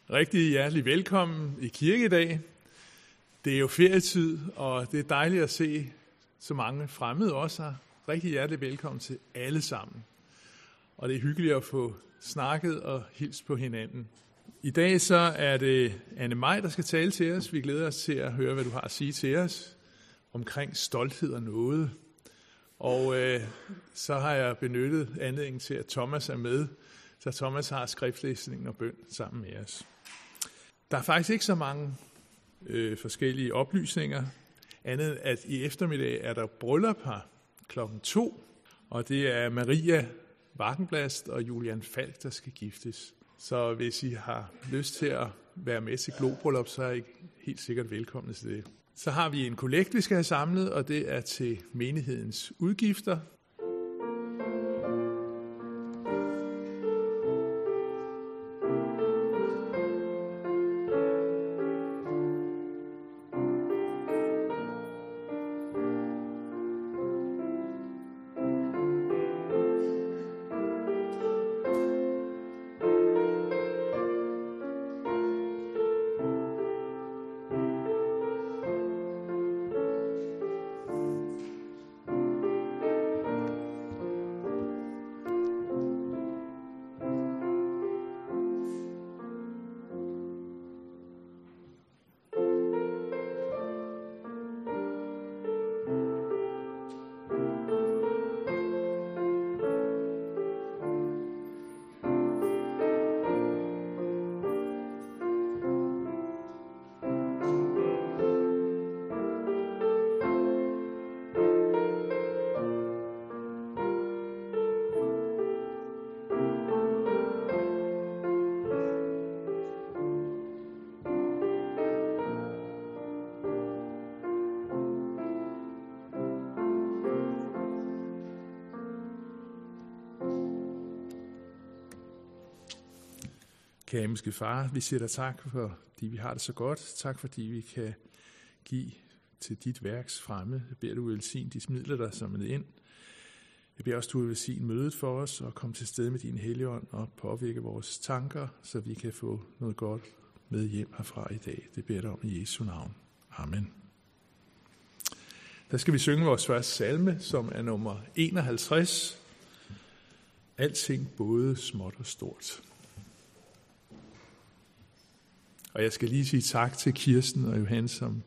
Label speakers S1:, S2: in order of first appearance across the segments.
S1: Rigtig hjertelig velkommen i kirke i dag. Det er jo ferietid, og det er dejligt at se så mange fremmede også her. Rigtig hjertelig velkommen til alle sammen. Og det er hyggeligt at få snakket og hilst på hinanden. I dag så er det Anne Maj, der skal tale til os. Vi glæder os til at høre, hvad du har at sige til os omkring stolthed og nåde. Og så har jeg benyttet anledningen til, at Thomas er med, så Thomas har skriftlæsningen og bøn sammen med os. Der er faktisk ikke så mange forskellige oplysninger, andet at i eftermiddag er der bryllup her 2:00, og det er Maria Varkenblast og Julian Falk, der skal giftes. Så hvis I har lyst til at være med til globryllup, så er I helt sikkert velkomne til det. Så har vi en kollekt, vi skal have samlet, og det er til menighedens udgifter. Kære himmelske Far, vi siger dig tak, fordi vi har det så godt. Tak, fordi vi kan give til dit værks fremme. Jeg beder, du velsigne de midler, der er samlet ind. Jeg beder også, du velsigne mødet for os og komme til sted med din Helligånd og påvirke vores tanker, så vi kan få noget godt med hjem herfra i dag. Det beder jeg om i Jesu navn. Amen. Der skal vi synge vores første salme, som er nummer 51. Alting både småt og stort. Og jeg skal lige sige tak til Kirsten og Johan, som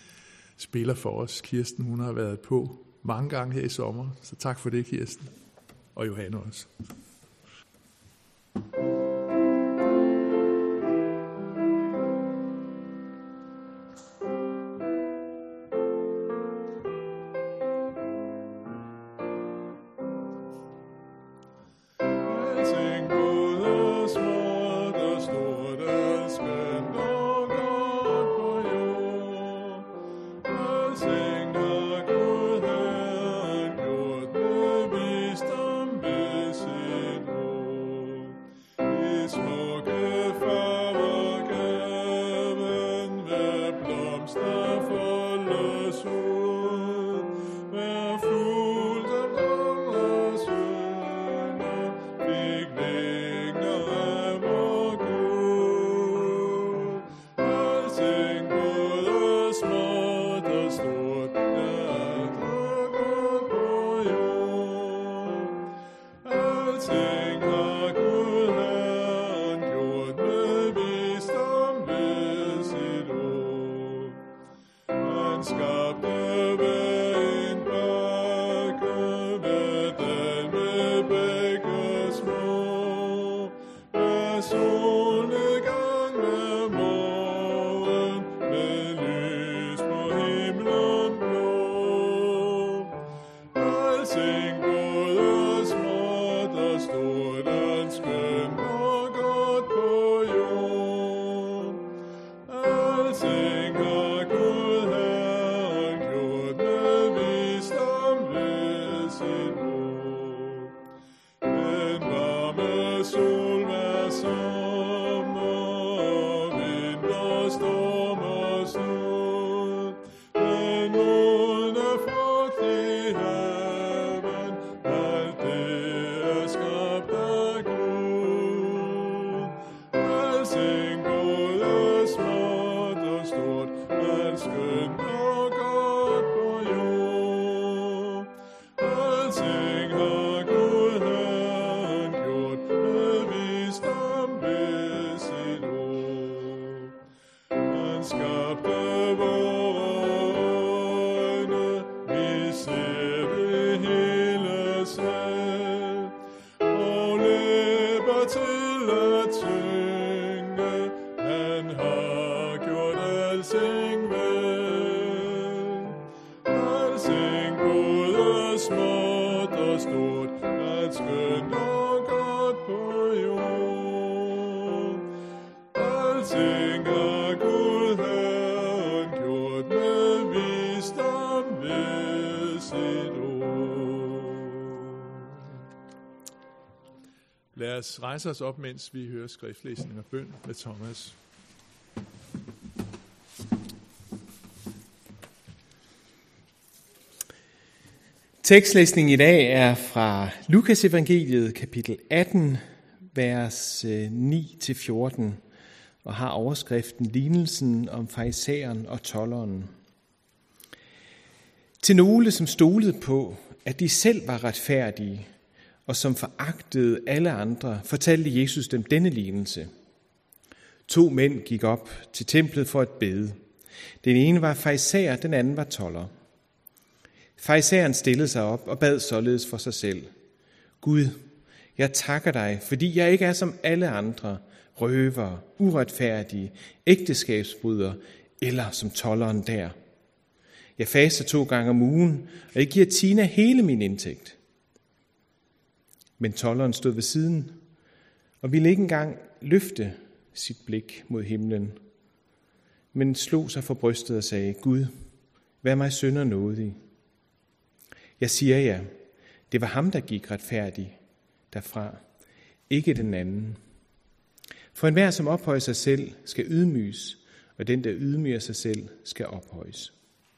S1: spiller for os. Kirsten, hun har været på mange gange her i sommer, så tak for det, Kirsten. Og Johan også.
S2: Sing
S1: alt skønt og godt på jord. Alting har Gud Herren gjort med visdom ved sit ord. Han skabte vore øjne, vi ser det hele selv, og læber til at synge, han har gjort alting vel. Alting både småt og stort, alt skønt og godt på jord. Alting har Gud Herren gjort med visdom ved sit ord. Lad os rejse os op, mens vi hører skriftlæsning og bøn med Thomas.
S2: Tekstlæsningen i dag er fra Lukas evangeliet, kapitel 18, vers 9-14, og har overskriften Lignelsen om farisæeren og tolderen. Til nogle, som stolede på, at de selv var retfærdige, og som foragtede alle andre, fortalte Jesus dem denne lignelse. 2 mænd gik op til templet for at bede. Den ene var farisæer, den anden var tolder. Farisæeren stillede sig op og bad således for sig selv. Gud, jeg takker dig, fordi jeg ikke er som alle andre, røvere, uretfærdige, ægteskabsbrydere eller som tolderen der. Jeg faster 2 gange om ugen, og jeg giver Tina hele min indtægt. Men tolderen stod ved siden og ville ikke engang løfte sit blik mod himlen, men slog sig for brystet og sagde, Gud, vær mig synder nådig. Jeg siger jer, det var ham, der gik retfærdig derfra, ikke den anden. For enhver, som ophøjer sig selv, skal ydmyges, og den, der ydmyger sig selv, skal ophøjes.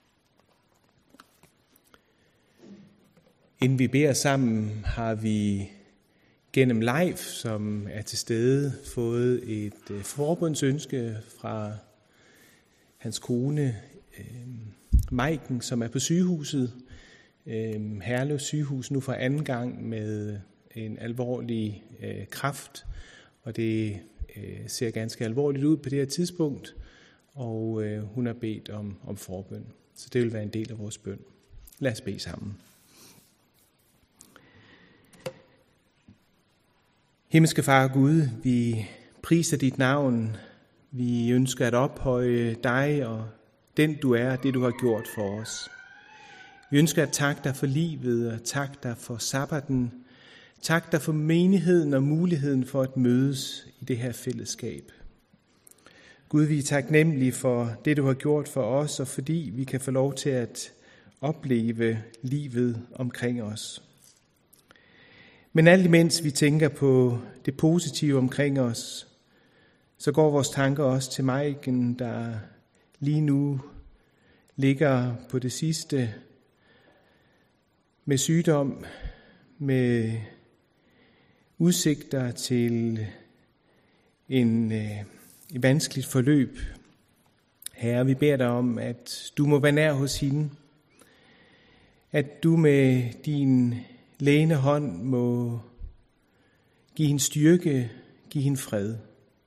S2: Inden vi beder sammen, har vi gennem Leif, som er til stede, fået et forbundsønske fra hans kone Maiken, som er på sygehuset. Herlev sygehus nu for anden gang med en alvorlig kræft, og det ser ganske alvorligt ud på det her tidspunkt, og hun har bedt om forbøn. Så det vil være en del af vores bøn. Lad os bede sammen. Himmelske Far Gud, vi priser dit navn. Vi ønsker at ophøje dig og den du er, det du har gjort for os. Vi ønsker at takke dig for livet og takke dig for sabbaten. Tak dig for menigheden og muligheden for at mødes i det her fællesskab. Gud, vi er taknemmelige for det, du har gjort for os, og fordi vi kan få lov til at opleve livet omkring os. Men alt imens vi tænker på det positive omkring os, så går vores tanker også til Maiken, der lige nu ligger på det sidste med sygdom, med udsigter til en vanskeligt forløb. Herre, vi beder dig om, at du må være nær hos hende, at du med din lægende hånd må give hende styrke, give hende fred.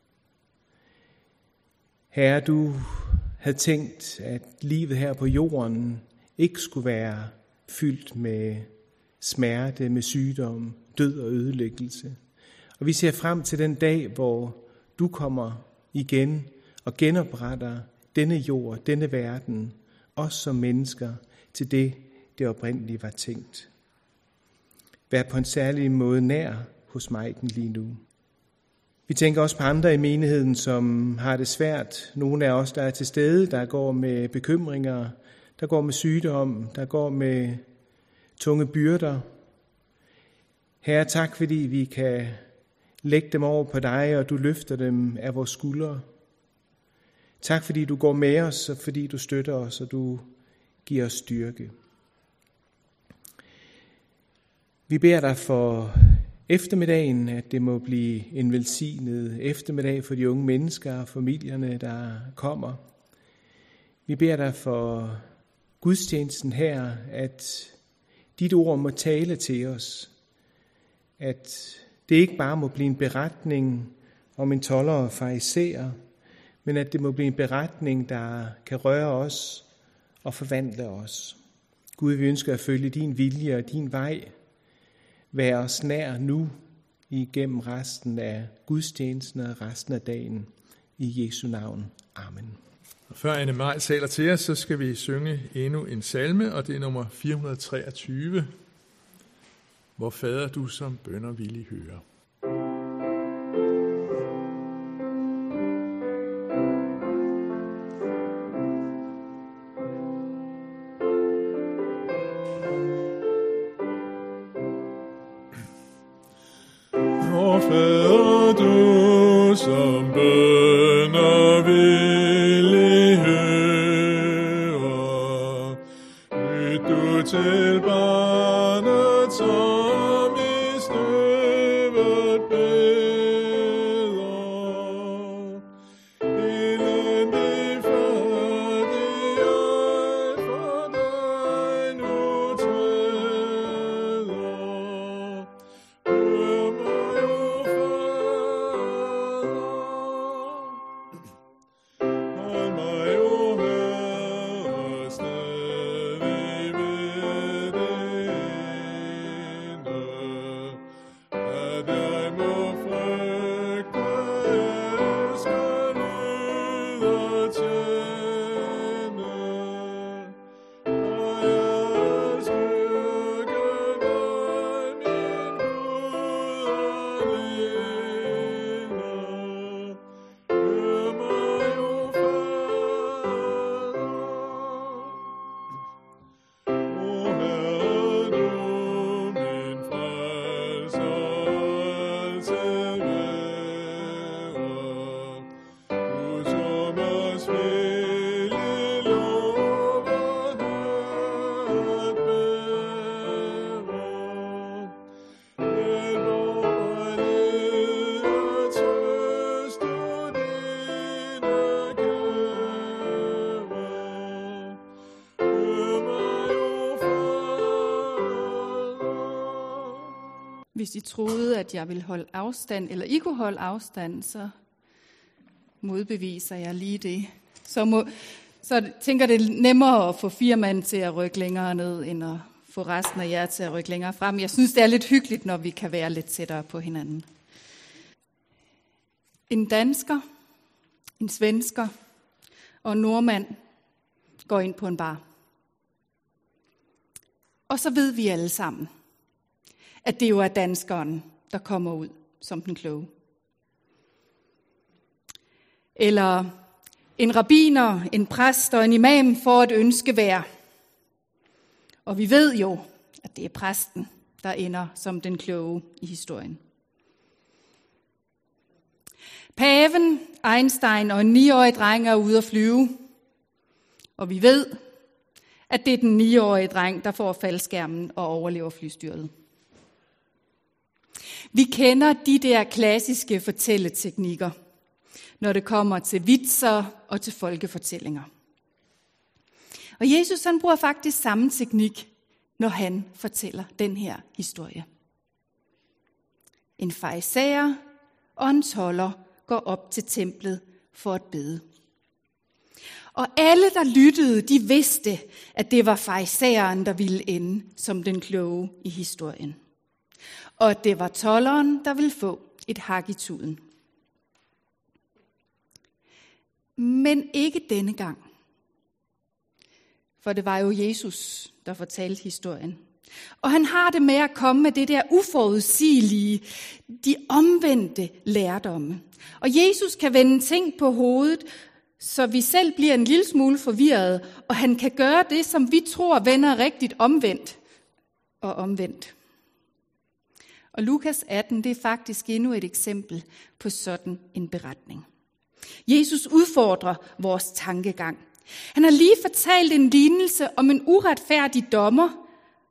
S2: Herre, du havde tænkt, at livet her på jorden ikke skulle være fyldt med smerte, med sygdom, død og ødelæggelse. Og vi ser frem til den dag, hvor du kommer igen og genopretter denne jord, denne verden, os som mennesker, til det oprindelige var tænkt. Vær på en særlig måde nær hos Maiken lige nu. Vi tænker også på andre i menigheden, som har det svært. Nogle af os, der er til stede, der går med bekymringer, der går med sygdom, der går med tunge byrder. Herre, tak fordi vi kan lægge dem over på dig, og du løfter dem af vores skuldre. Tak fordi du går med os, og fordi du støtter os, og du giver os styrke. Vi beder dig for eftermiddagen, at det må blive en velsignet eftermiddag for de unge mennesker og familierne, der kommer. Vi beder dig for gudstjenesten her, at dit ord må tale til os. At det ikke bare må blive en beretning om en toller og farisæer, men at det må blive en beretning, der kan røre os og forvandle os. Gud, vi ønsker at følge din vilje og din vej. Vær os nær nu igennem resten af gudstjenesten og resten af dagen. I Jesu navn. Amen.
S1: Før Anne Maj taler til os, så skal vi synge endnu en salme, og det er nummer 423. Hvor fader du som bønner villig høre. Hvor fader du som bønner villig høre, lyt du til barnet, som i støvet beder. Elendig fattig jeg for dig nu træder. Hør mig, o Fader, hold mig, o Herre, stadig ved det ende, at jeg må frygte, jeg skal lyde og tjene. Og jeg skygge dig, min Gud alene. Hør mig, o Fader. O Herre, du min frelser altid være, du som os villig lover at bære. Hjælp mig led og trøst du dine gaver. Hør mig, o Fader.
S3: Hvis I troede, at jeg ville holde afstand, eller I kunne holde afstand, så modbeviser jeg lige det. Så tænker det er nemmere at få 4 mand til at rykke længere ned, end at få resten af jer til at rykke længere frem. Jeg synes, det er lidt hyggeligt, når vi kan være lidt tættere på hinanden. En dansker, en svensker og en nordmand går ind på en bar. Og så ved vi alle sammen, at det jo er danskeren, der kommer ud som den kloge. Eller en rabbiner, en præst og en imam får et ønskevejr. Og vi ved jo, at det er præsten, der ender som den kloge i historien. Paven, Einstein og en 9-årig dreng er ude at flyve. Og vi ved, at det er den 9-årige dreng, der får faldskærmen og overlever flystyrtet. Vi kender de der klassiske fortælleteknikker, når det kommer til vitser og til folkefortællinger. Og Jesus han bruger faktisk samme teknik, når han fortæller den her historie. En farisæer og en tolder går op til templet for at bede. Og alle, der lyttede, de vidste, at det var farisæeren, der ville ende som den kloge i historien. Og at det var tolderen, der ville få et hak i tuden. Men ikke denne gang. For det var jo Jesus, der fortalte historien. Og han har det med at komme med det der uforudsigelige, de omvendte lærdomme. Og Jesus kan vende ting på hovedet, så vi selv bliver en lille smule forvirrede, og han kan gøre det, som vi tror vender rigtigt omvendt og omvendt. Og Lukas 18, det er faktisk endnu et eksempel på sådan en beretning. Jesus udfordrer vores tankegang. Han har lige fortalt en lignelse om en uretfærdig dommer,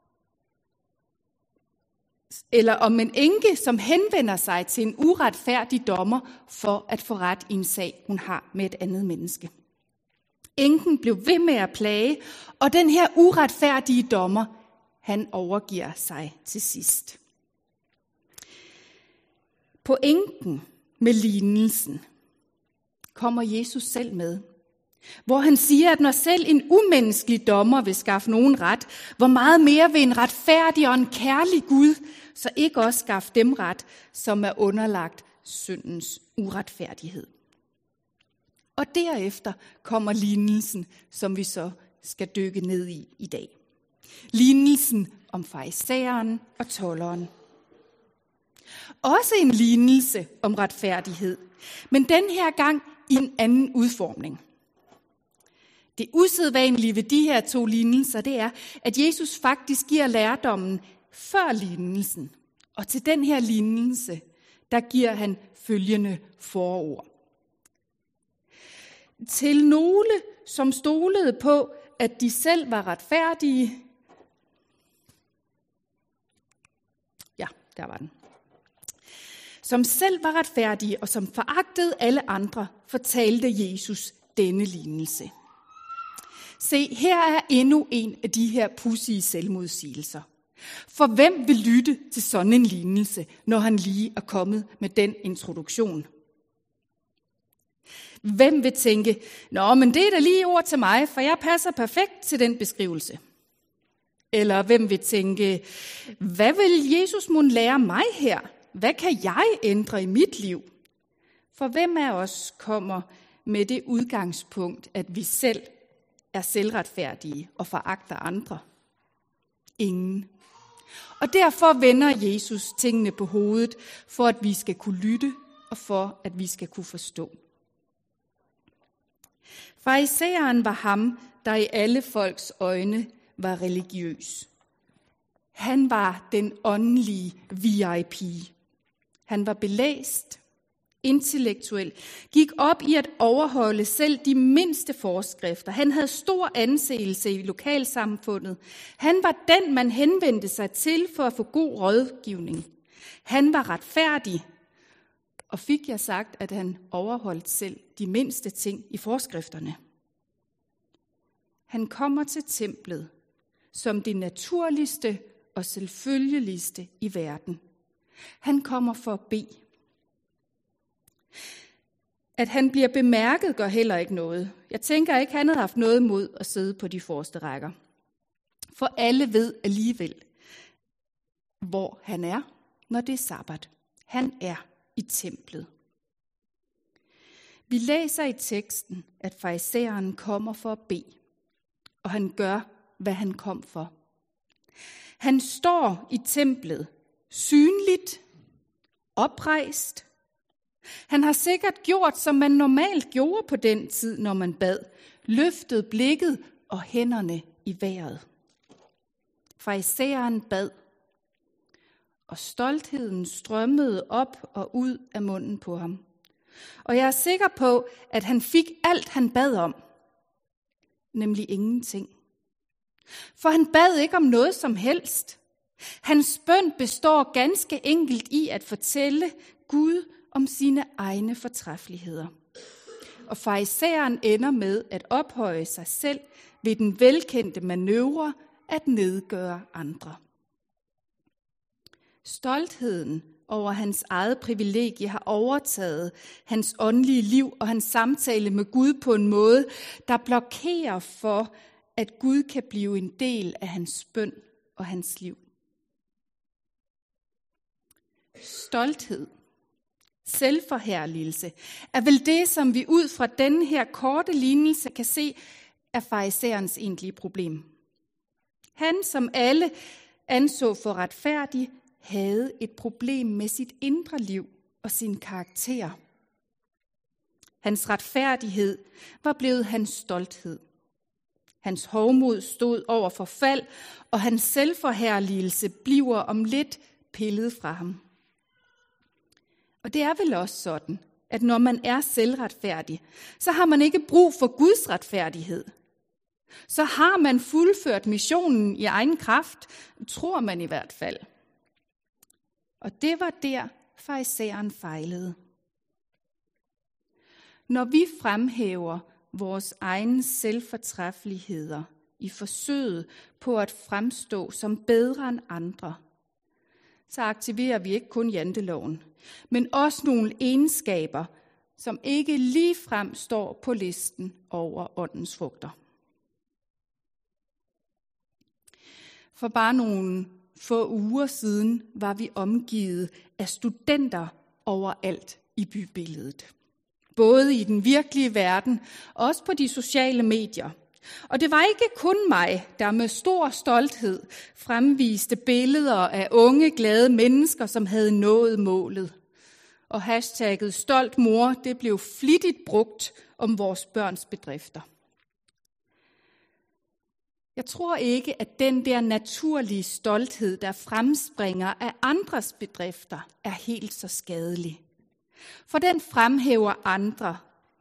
S3: eller om en enke, som henvender sig til en uretfærdig dommer for at få ret i en sag, hun har med et andet menneske. Enken blev ved med at plage, og den her uretfærdige dommer, han overgiver sig til sidst. Pointen med lignelsen kommer Jesus selv med, hvor han siger, at når selv en umenneskelig dommer vil skaffe nogen ret, hvor meget mere vil en retfærdig og en kærlig Gud så ikke også skaffe dem ret, som er underlagt syndens uretfærdighed. Og derefter kommer lignelsen, som vi så skal dykke ned i dag. Lignelsen om farisæeren og tolderen. Også en lignelse om retfærdighed, men den her gang i en anden udformning. Det usædvanlige ved de her to lignelser, det er, at Jesus faktisk giver lærdommen før lignelsen. Og til den her lignelse, der giver han følgende forord. Til nogle, som stolede på, at de selv var retfærdige. Ja, der var den. Som selv var retfærdige og som foragtede alle andre, fortalte Jesus denne lignelse. Se, her er endnu en af de her pudsige selvmodsigelser. For hvem vil lytte til sådan en lignelse, når han lige er kommet med den introduktion? Hvem vil tænke, nå, men det er da lige ord til mig, for jeg passer perfekt til den beskrivelse? Eller hvem vil tænke, hvad vil Jesus mon lære mig her? Hvad kan jeg ændre i mit liv? For hvem af os kommer med det udgangspunkt, at vi selv er selvretfærdige og foragter andre? Ingen. Og derfor vender Jesus tingene på hovedet, for at vi skal kunne lytte og for at vi skal kunne forstå. Farisæeren var ham, der i alle folks øjne var religiøs. Han var den åndelige VIP. Han var belæst, intellektuel, gik op i at overholde selv de mindste forskrifter. Han havde stor anseelse i lokalsamfundet. Han var den, man henvendte sig til for at få god rådgivning. Han var retfærdig, og fik jeg sagt, at han overholdt selv de mindste ting i forskrifterne. Han kommer til templet som det naturligste og selvfølgeligste i verden. Han kommer for at bede. At han bliver bemærket gør heller ikke noget. Jeg tænker ikke, han havde haft noget imod at sidde på de forreste rækker. For alle ved alligevel, hvor han er, når det er sabbat. Han er i templet. Vi læser i teksten, at farisæeren kommer for at bede, og han gør, hvad han kom for. Han står i templet, synligt, oprejst. Han har sikkert gjort, som man normalt gjorde på den tid, når man bad, løftet blikket og hænderne i vejret. Farisæeren bad, og stoltheden strømmede op og ud af munden på ham. Og jeg er sikker på, at han fik alt, han bad om, nemlig ingenting. For han bad ikke om noget som helst. Hans bøn består ganske enkelt i at fortælle Gud om sine egne fortræffeligheder. Og farisæeren ender med at ophøje sig selv ved den velkendte manøvre at nedgøre andre. Stoltheden over hans eget privilegie har overtaget hans åndelige liv og hans samtale med Gud på en måde, der blokerer for, at Gud kan blive en del af hans bøn og hans liv. Stolthed, selvforherligelse, er vel det, som vi ud fra denne her korte lignelse kan se, er farisæerens egentlige problem. Han, som alle anså for retfærdig, havde et problem med sit indre liv og sin karakter. Hans retfærdighed var blevet hans stolthed. Hans hovmod stod over for fald, og hans selvforherligelse bliver om lidt pillet fra ham. Og det er vel også sådan, at når man er selvretfærdig, så har man ikke brug for Guds retfærdighed. Så har man fuldført missionen i egen kraft, tror man i hvert fald. Og det var der, farisæeren fejlede. Når vi fremhæver vores egne selvfortræffeligheder i forsøget på at fremstå som bedre end andre, så aktiverer vi ikke kun janteloven, men også nogle egenskaber, som ikke ligefrem står på listen over åndens frugter. For bare nogle få uger siden var vi omgivet af studenter overalt i bybilledet. Både i den virkelige verden og også på de sociale medier. Og det var ikke kun mig, der med stor stolthed fremviste billeder af unge, glade mennesker, som havde nået målet. Og hashtagget stolt mor, det blev flittigt brugt om vores børns bedrifter. Jeg tror ikke, at den der naturlige stolthed, der fremspringer af andres bedrifter, er helt så skadelig. For den fremhæver andre,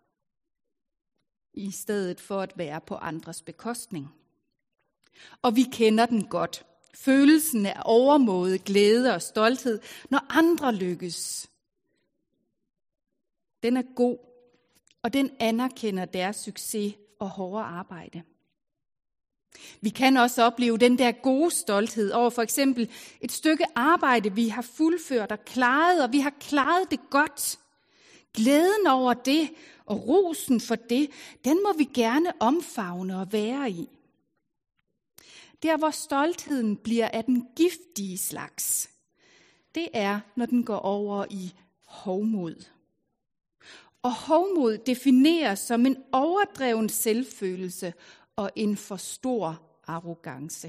S3: i stedet for at være på andres bekostning. Og vi kender den godt. Følelsen af overmåde, glæde og stolthed, når andre lykkes. Den er god, og den anerkender deres succes og hårde arbejde. Vi kan også opleve den der gode stolthed over for eksempel et stykke arbejde, vi har fuldført og klaret, og vi har klaret det godt. Glæden over det og rosen for det, den må vi gerne omfavne og være i. Der, hvor stoltheden bliver af den giftige slags, det er, når den går over i hovmod. Og hovmod defineres som en overdreven selvfølelse og en for stor arrogance.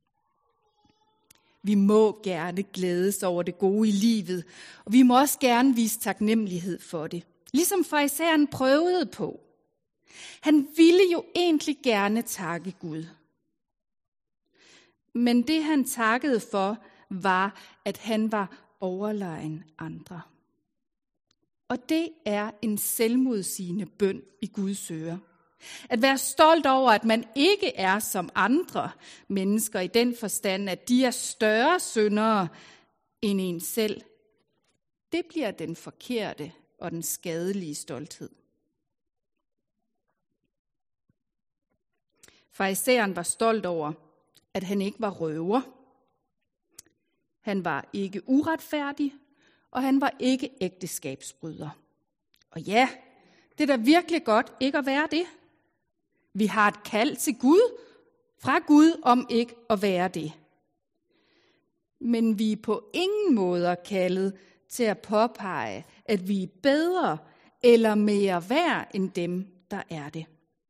S3: Vi må gerne glædes over det gode i livet, og vi må også gerne vise taknemmelighed for det. Ligesom farisæeren prøvede på. Han ville jo egentlig gerne takke Gud. Men det han takkede for, var, at han var overlegen andre. Og det er en selvmodsigende bøn i Guds øre. At være stolt over, at man ikke er som andre mennesker i den forstand, at de er større syndere end en selv, det bliver den forkerte og den skadelige stolthed. Farisæeren var stolt over, at han ikke var røver. Han var ikke uretfærdig, og han var ikke ægteskabsbryder. Og ja, det er da virkelig godt ikke at være det. Vi har et kald til Gud, fra Gud om ikke at være det. Men vi er på ingen måde kaldet til at påpege, at vi er bedre eller mere værd end dem, der er det.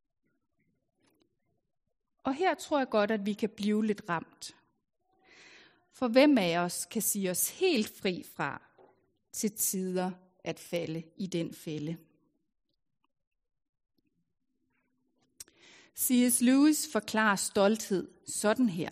S3: Og her tror jeg godt, at vi kan blive lidt ramt. For hvem af os kan sige os helt fri fra til tider at falde i den fælde? C.S. Lewis forklarer stolthed sådan her.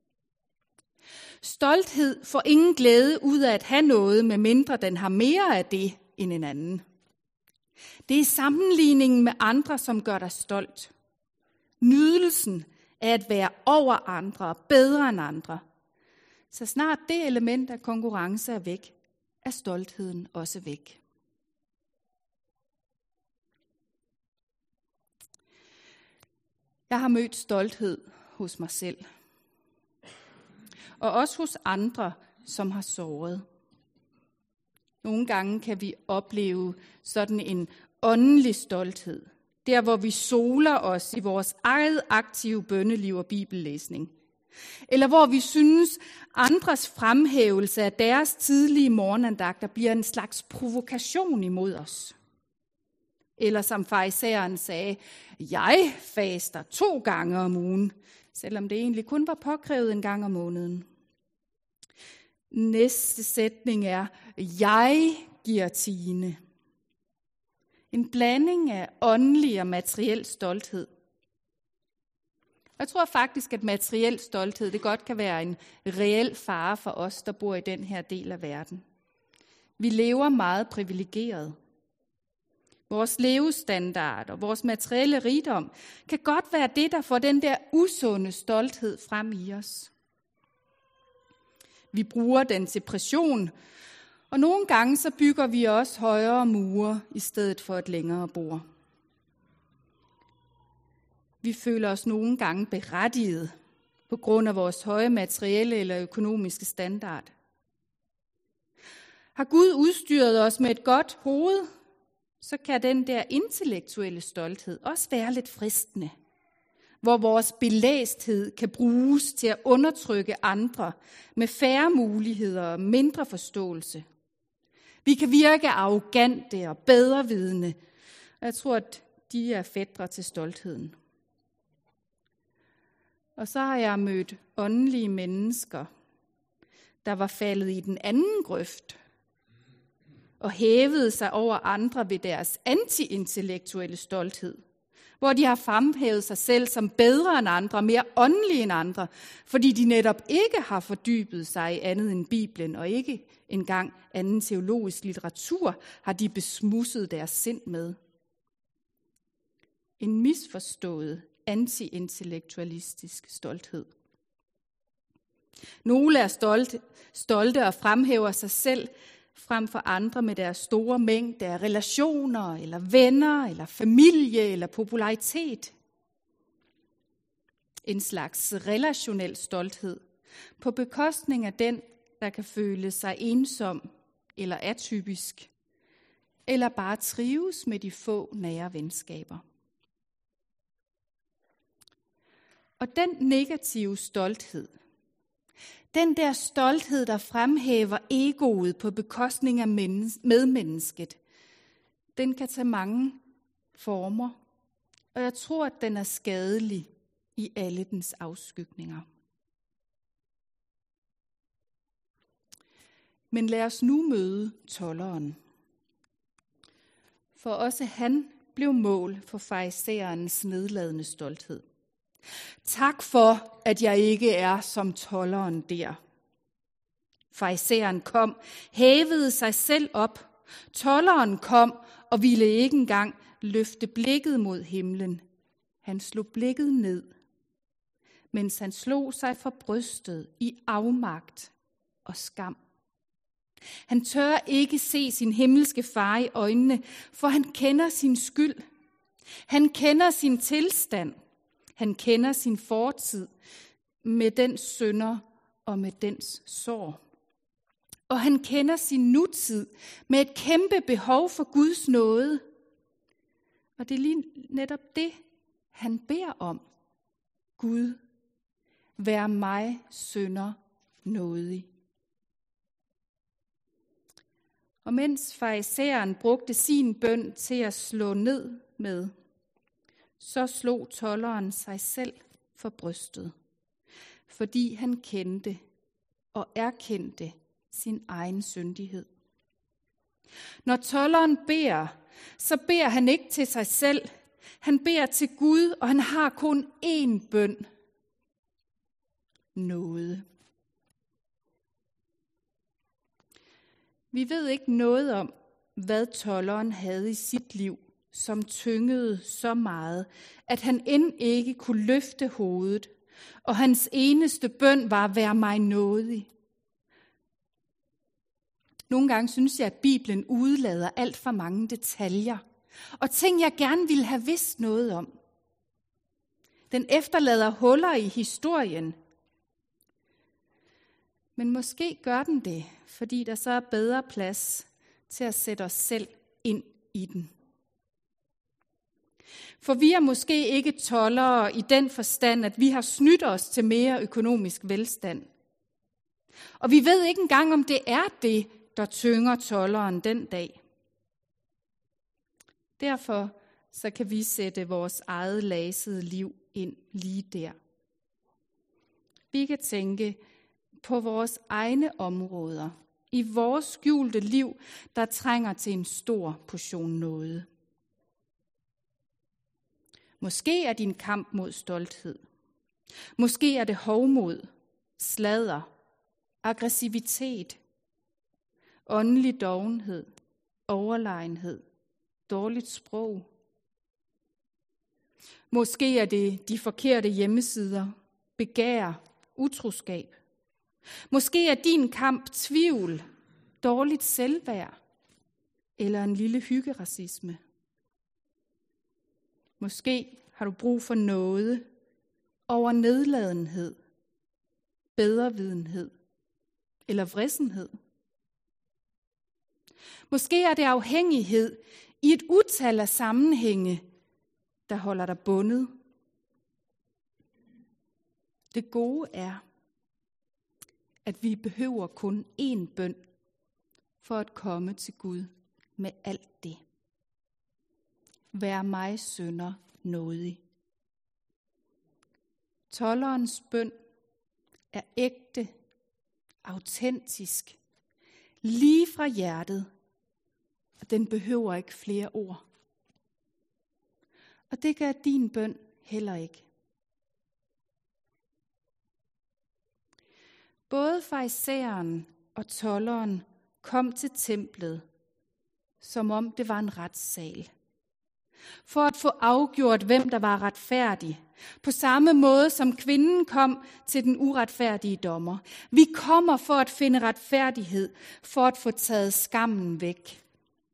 S3: Stolthed får ingen glæde ud af at have noget, medmindre den har mere af det end en anden. Det er sammenligningen med andre, som gør dig stolt. Nydelsen af at være over andre og bedre end andre. Så snart det element af konkurrence er væk, er stoltheden også væk. Jeg har mødt stolthed hos mig selv. Og også hos andre, som har såret. Nogle gange kan vi opleve sådan en åndelig stolthed. Der, hvor vi soler os i vores eget aktive bønneliv og bibellæsning. Eller hvor vi synes, andres fremhævelse af deres tidlige morgenandagter bliver en slags provokation imod os. Eller som farisæeren sagde, jeg faster 2 gange om ugen, selvom det egentlig kun var påkrævet 1 gang om måneden. Næste sætning er, jeg giver tiende. En blanding af åndelig og materiel stolthed. Jeg tror faktisk, at materiel stolthed det godt kan være en reel fare for os, der bor i den her del af verden. Vi lever meget privilegeret. Vores levestandard og vores materielle rigdom kan godt være det, der får den der usunde stolthed frem i os. Vi bruger den til pression, og nogle gange så bygger vi også højere mure i stedet for et længere bord. Vi føler os nogle gange berettiget på grund af vores høje materielle eller økonomiske standard. Har Gud udstyret os med et godt hoved, så kan den der intellektuelle stolthed også være lidt fristende, hvor vores belæsthed kan bruges til at undertrykke andre med færre muligheder og mindre forståelse. Vi kan virke arrogante og bedrevidende, og jeg tror, at de er fætre til stoltheden. Og så har jeg mødt åndelige mennesker, der var faldet i den anden grøft og hævede sig over andre ved deres anti-intellektuelle stolthed, hvor de har fremhævet sig selv som bedre end andre, mere åndelige end andre, fordi de netop ikke har fordybet sig i andet end Bibelen, og ikke engang anden teologisk litteratur har de besmudset deres sind med. En misforstået anti-intellektualistisk stolthed. Nogle er stolte og fremhæver sig selv frem for andre med deres store mængde af relationer, eller venner, eller familie, eller popularitet. En slags relationel stolthed på bekostning af den, der kan føle sig ensom eller atypisk, eller bare trives med de få nære venskaber. Og den negative stolthed, den der stolthed, der fremhæver egoet på bekostning af medmennesket, den kan tage mange former, og jeg tror, at den er skadelig i alle dens afskygninger. Men lad os nu møde tolderen. For også han blev mål for farisæernes nedladende stolthed. Tak for, at jeg ikke er som tolderen der. Farisæeren kom, hævede sig selv op. Tolderen kom og ville ikke engang løfte blikket mod himlen. Han slog blikket ned, mens han slog sig for brystet i afmagt og skam. Han tør ikke se sin himmelske far i øjnene, for han kender sin skyld. Han kender sin tilstand. Han kender sin fortid med dens synder og med dens sår. Og han kender sin nutid med et kæmpe behov for Guds nåde. Og det er lige netop det, han beder om. Gud, vær mig synder nådig. Og mens farisæeren brugte sin bøn til at slå ned med, så slog tolderen sig selv for brystet, fordi han kendte og erkendte sin egen syndighed. Når tolderen beder, så beder han ikke til sig selv. Han beder til Gud, og han har kun én bøn. Nåde. Vi ved ikke noget om, hvad tolderen havde i sit liv, som tyngede så meget, at han end ikke kunne løfte hovedet, og hans eneste bøn var, vær mig nådig. Nogle gange synes jeg, at Bibelen udlader alt for mange detaljer, og ting, jeg gerne ville have vidst noget om. Den efterlader huller i historien. Men måske gør den det, fordi der så er bedre plads til at sætte os selv ind i den. For vi er måske ikke toldere i den forstand, at vi har snydt os til mere økonomisk velstand. Og vi ved ikke engang, om det er det, der tynger tolderen den dag. Derfor så kan vi sætte vores eget lasede liv ind lige der. Vi kan tænke på vores egne områder, i vores skjulte liv, der trænger til en stor portion nåde. Måske er din kamp mod stolthed. Måske er det hovmod, sladder, aggressivitet, åndelig dovenhed, overlegenhed, dårligt sprog. Måske er det de forkerte hjemmesider, begær, utroskab. Måske er din kamp tvivl, dårligt selvværd eller en lille hyggeracisme. Måske har du brug for nåde over nedladenhed, bedrevidenhed eller vrissenhed? Måske er det afhængighed i et utal af sammenhænge, der holder dig bundet. Det gode er, at vi behøver kun én bøn for at komme til Gud med alt det. Vær mig synder nådig. Tolderens bøn er ægte, autentisk, lige fra hjertet, og den behøver ikke flere ord. Og det gør din bøn heller ikke. Både farisæeren og tolderen kom til templet, som om det var en retssal, for at få afgjort, hvem der var retfærdig, på samme måde som kvinden kom til den uretfærdige dommer. Vi kommer for at finde retfærdighed, for at få taget skammen væk.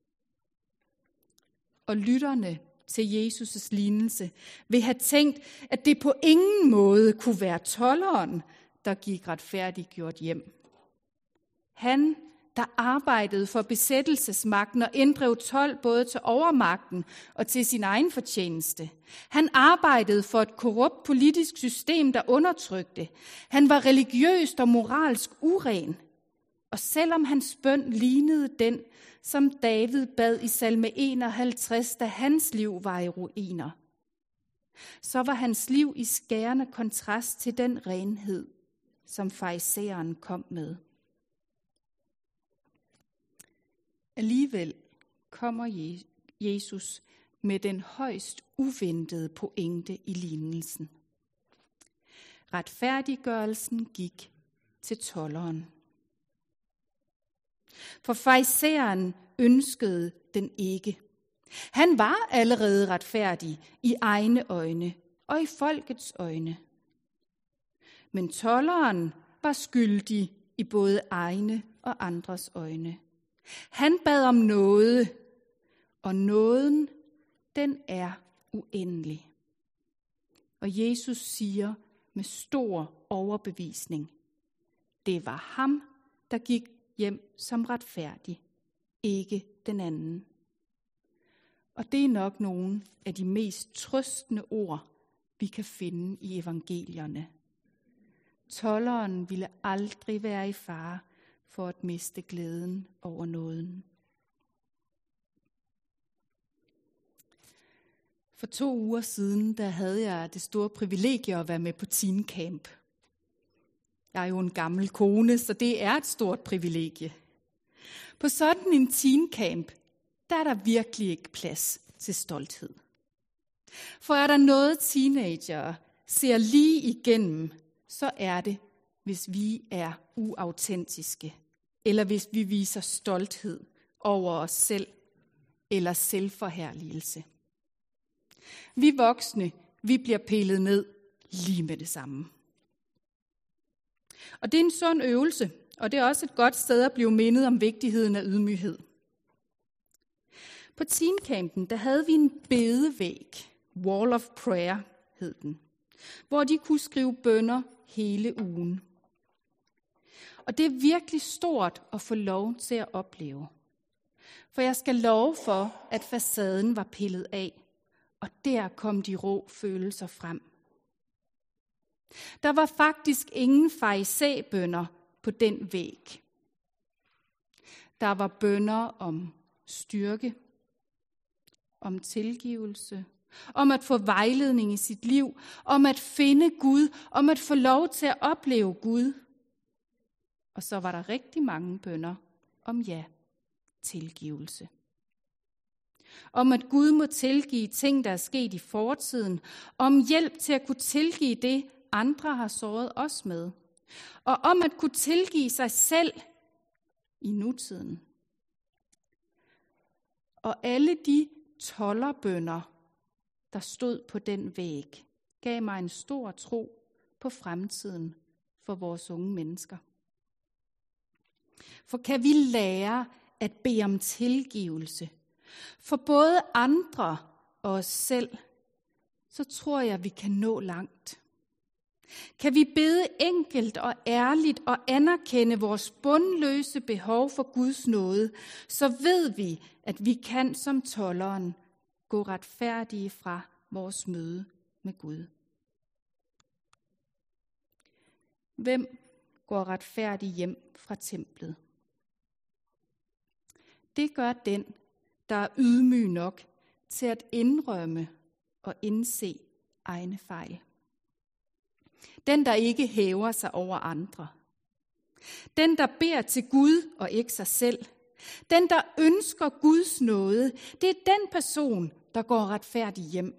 S3: Og lytterne til Jesus' lignelse vil have tænkt, at det på ingen måde kunne være tolderen, der gik retfærdiggjort hjem. Han, der arbejdede for besættelsesmagten og inddrev told både til overmagten og til sin egen fortjeneste. Han arbejdede for et korrupt politisk system, der undertrykte. Han var religiøst og moralsk uren. Og selvom hans bøn lignede den, som David bad i salme 51, da hans liv var i ruiner, så var hans liv i skærende kontrast til den renhed, som farisæeren kom med. Alligevel kommer Jesus med den højst uventede pointe i lignelsen. Retfærdiggørelsen gik til tolderen. For farisæeren ønskede den ikke. Han var allerede retfærdig i egne øjne og i folkets øjne. Men tolderen var skyldig i både egne og andres øjne. Han bad om nåde, og nåden, den er uendelig. Og Jesus siger med stor overbevisning, det var ham, der gik hjem som retfærdig, ikke den anden. Og det er nok nogle af de mest trøstende ord, vi kan finde i evangelierne. Tolderen ville aldrig være i fare for at miste glæden over nåden. For 2 uger siden, der havde jeg det store privilegie at være med på teen camp. Jeg er jo en gammel kone, så det er et stort privilegie. På sådan en teen camp, der er der virkelig ikke plads til stolthed. For er der noget teenagere ser lige igennem, så er det, hvis vi er uautentiske, eller hvis vi viser stolthed over os selv, eller selvforherligelse. Vi voksne, vi bliver pillet ned lige med det samme. Og det er en sund øvelse, og det er også et godt sted at blive mindet om vigtigheden af ydmyghed. På teencampen, der havde vi en bedevæg, Wall of Prayer hed den, hvor de kunne skrive bønner hele ugen. Og det er virkelig stort at få lov til at opleve. For jeg skal love for, at facaden var pillet af, og der kom de rå følelser frem. Der var faktisk ingen farisæbønner på den væg. Der var bønner om styrke, om tilgivelse, om at få vejledning i sit liv, om at finde Gud, om at få lov til at opleve Gud. Og så var der rigtig mange bønner om tilgivelse. Om at Gud må tilgive ting, der er sket i fortiden. Om hjælp til at kunne tilgive det, andre har såret os med. Og om at kunne tilgive sig selv i nutiden. Og alle de tolderbønner, der stod på den væg, gav mig en stor tro på fremtiden for vores unge mennesker. For kan vi lære at bede om tilgivelse for både andre og os selv, så tror jeg, vi kan nå langt. Kan vi bede enkelt og ærligt og anerkende vores bundløse behov for Guds nåde, så ved vi, at vi kan som tolderen gå retfærdige fra vores møde med Gud. Hvem går retfærdig hjem fra templet? Det gør den, der er ydmyg nok til at indrømme og indse egne fejl. Den, der ikke hæver sig over andre. Den, der beder til Gud og ikke sig selv. Den, der ønsker Guds nåde, det er den person, der går retfærdig hjem.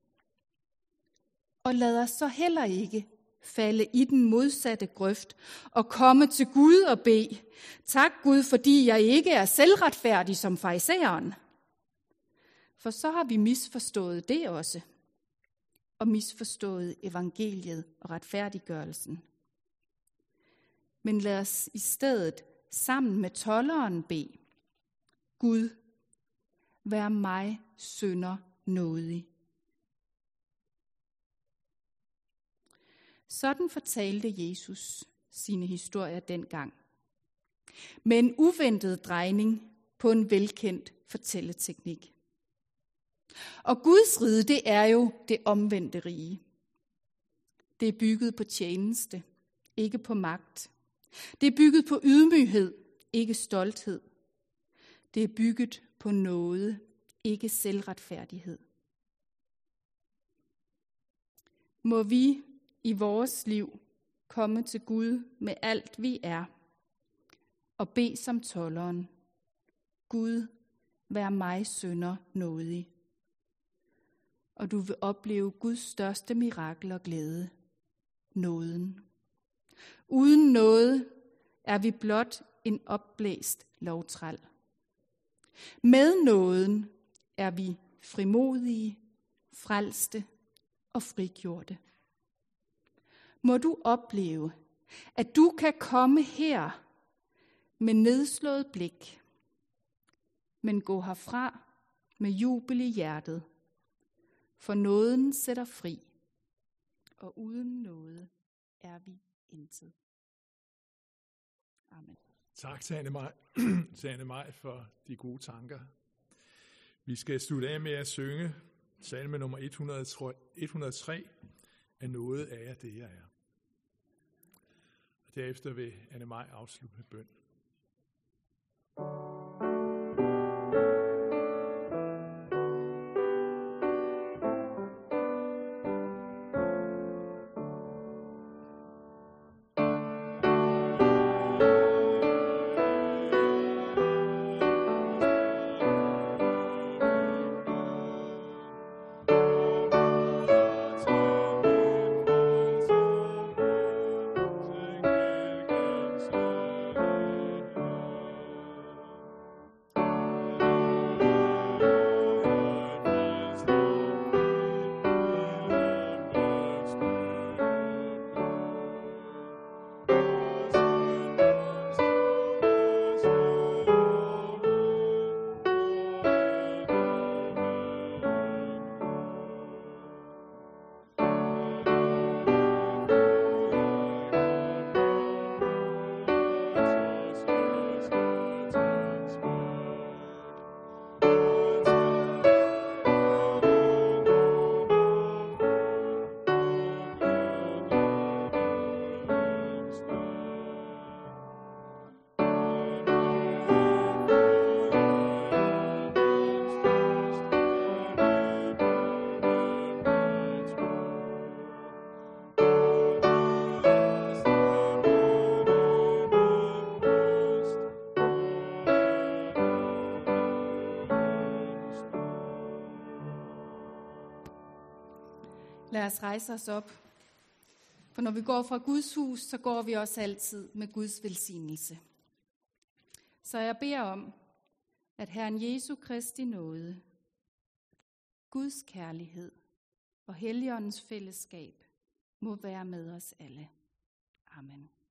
S3: Og lader så heller ikke falde i den modsatte grøft og komme til Gud og bede, tak Gud, fordi jeg ikke er selvretfærdig som farisæeren. For så har vi misforstået det også, og misforstået evangeliet og retfærdiggørelsen. Men lad os i stedet sammen med tolderen bede, Gud, vær mig synder nådig. Sådan fortalte Jesus sine historier dengang. Med en uventet drejning på en velkendt fortælleteknik. Og Guds rige, det er jo det omvendte rige. Det er bygget på tjeneste, ikke på magt. Det er bygget på ydmyghed, ikke stolthed. Det er bygget på nåde, ikke selvretfærdighed. Må vi i vores liv komme til Gud med alt vi er, og bede som tolderen, Gud, vær mig synder nådig. Og du vil opleve Guds største mirakel og glæde, nåden. Uden nåde er vi blot en opblæst lovtræl. Med nåden er vi frimodige, frelste og frigjorte. Må du opleve, at du kan komme her med nedslået blik, men gå herfra med jubel i hjertet, for nåden sætter fri, og uden nåde er vi intet. Amen.
S1: Tak til Anne Maj for de gode tanker. Vi skal slutte af med at synge salme nummer 103, af noget af jer det jeg er. Og derefter vil Anne Maj afslutte med bøn.
S3: Lad os rejse os op. For når vi går fra Guds hus, så går vi også altid med Guds velsignelse. Så jeg beder om, at Herren Jesu Kristi nåde, Guds kærlighed og Helligåndens fællesskab må være med os alle. Amen.